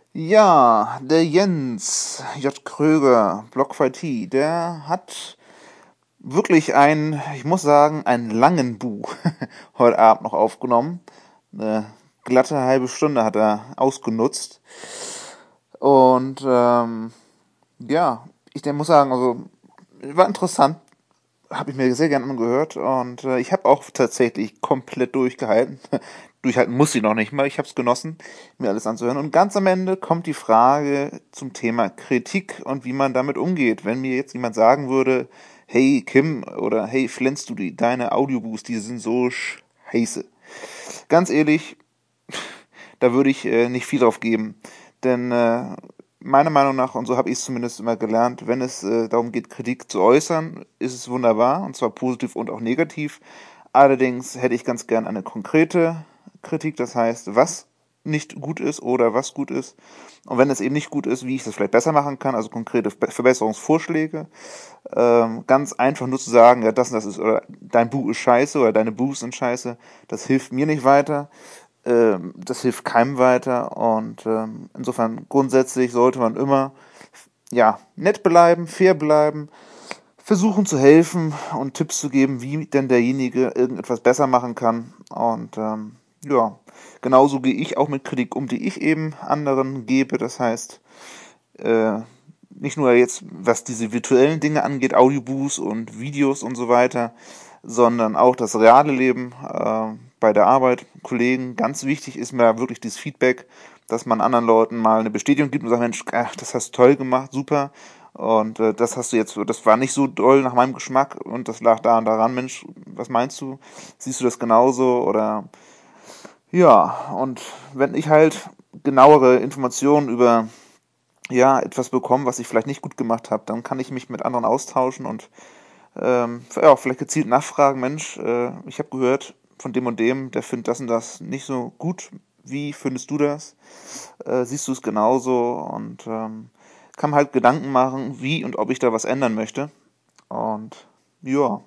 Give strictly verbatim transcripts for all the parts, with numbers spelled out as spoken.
Ja, der Jens J. Kröger, BlockFighty, der hat wirklich ein, ich muss sagen, einen langen Buch heute Abend noch aufgenommen. Eine glatte halbe Stunde hat er ausgenutzt. Und ähm, ja, ich der muss sagen, also war interessant, habe ich mir sehr gerne angehört und äh, ich habe auch tatsächlich komplett durchgehalten. Durchhalten muss ich noch nicht mal, ich habe es genossen, mir alles anzuhören. Und ganz am Ende kommt die Frage zum Thema Kritik und wie man damit umgeht. Wenn mir jetzt jemand sagen würde, hey Kim oder hey Flens, du, die, deine Audioboosts, die sind so scheiße. Ganz ehrlich, da würde ich äh, nicht viel drauf geben. Denn äh, meiner Meinung nach, und so habe ich es zumindest immer gelernt, wenn es äh, darum geht, Kritik zu äußern, ist es wunderbar, und zwar positiv und auch negativ. Allerdings hätte ich ganz gern eine konkrete Kritik, das heißt, was nicht gut ist oder was gut ist. Und wenn es eben nicht gut ist, wie ich das vielleicht besser machen kann, also konkrete Verbesserungsvorschläge. Ähm, ganz einfach nur zu sagen, ja, das und das ist, oder dein Buch ist scheiße oder deine Buchs sind scheiße, das hilft mir nicht weiter. Ähm, das hilft keinem weiter und ähm, insofern grundsätzlich sollte man immer ja nett bleiben, fair bleiben, versuchen zu helfen und Tipps zu geben, wie denn derjenige irgendetwas besser machen kann. Und ähm, ja, genauso gehe ich auch mit Kritik um, die ich eben anderen gebe. Das heißt, äh, nicht nur jetzt, was diese virtuellen Dinge angeht, Audiobooks und Videos und so weiter, sondern auch das reale Leben äh, bei der Arbeit, Kollegen. Ganz wichtig ist mir wirklich dieses Feedback, dass man anderen Leuten mal eine Bestätigung gibt und sagt, Mensch, ach, das hast du toll gemacht, super. Und äh, das hast du jetzt, das war nicht so doll nach meinem Geschmack und das lag da und daran, Mensch, was meinst du? Siehst du das genauso? Oder ja, und wenn ich halt genauere Informationen über ja, etwas bekomme, was ich vielleicht nicht gut gemacht habe, dann kann ich mich mit anderen austauschen und ähm, ja, vielleicht gezielt nachfragen, Mensch, äh, ich habe gehört von dem und dem, der findet das und das nicht so gut. Wie findest du das? Äh, siehst du es genauso? Und ähm, kann mir halt Gedanken machen, wie und ob ich da was ändern möchte. Und ja,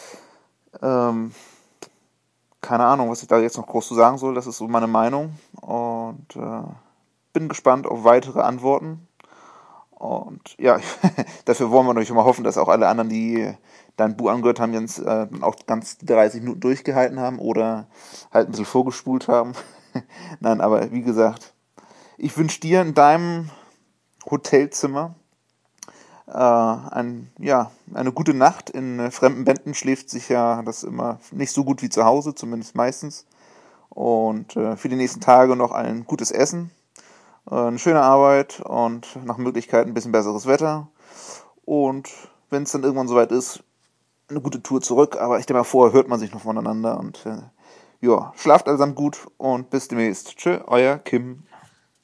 ähm, keine Ahnung, was ich da jetzt noch groß zu sagen soll. Das ist so meine Meinung. Und äh, bin gespannt auf weitere Antworten. Und ja, dafür wollen wir natürlich mal hoffen, dass auch alle anderen, die dein Buch angehört haben, jetzt äh, auch ganz dreißig Minuten durchgehalten haben oder halt ein bisschen vorgespult haben. Nein, aber wie gesagt, ich wünsche dir in deinem Hotelzimmer äh, ein, ja, eine gute Nacht. In äh, fremden Betten schläft sich ja das immer nicht so gut wie zu Hause, zumindest meistens. Und äh, für die nächsten Tage noch ein gutes Essen, äh, eine schöne Arbeit und nach Möglichkeit ein bisschen besseres Wetter. Und wenn es dann irgendwann soweit ist, eine gute Tour zurück. Aber ich denke mal, vorher hört man sich noch voneinander. Und äh, ja, schlaft allesamt gut und bis demnächst. Tschö, euer Kim.